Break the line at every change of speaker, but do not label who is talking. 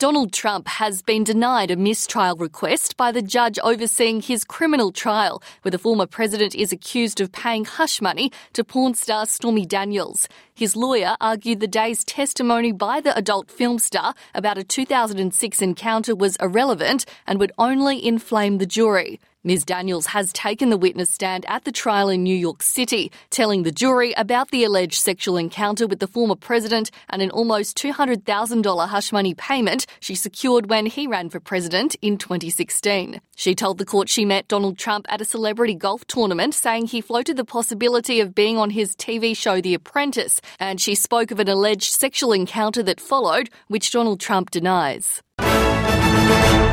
Donald Trump has been denied a mistrial request by the judge overseeing his criminal trial, where the former president is accused of paying hush money to porn star Stormy Daniels. His lawyer argued the day's testimony by the adult film star about a 2006 encounter was irrelevant and would only inflame the jury. Ms. Daniels has taken the witness stand at the trial in New York City, telling the jury about the alleged sexual encounter with the former president and an almost $200,000 hush money payment she secured when he ran for president in 2016. She told the court she met Donald Trump at a celebrity golf tournament, saying he floated the possibility of being on his TV show The Apprentice, and she spoke of an alleged sexual encounter that followed, which Donald Trump denies.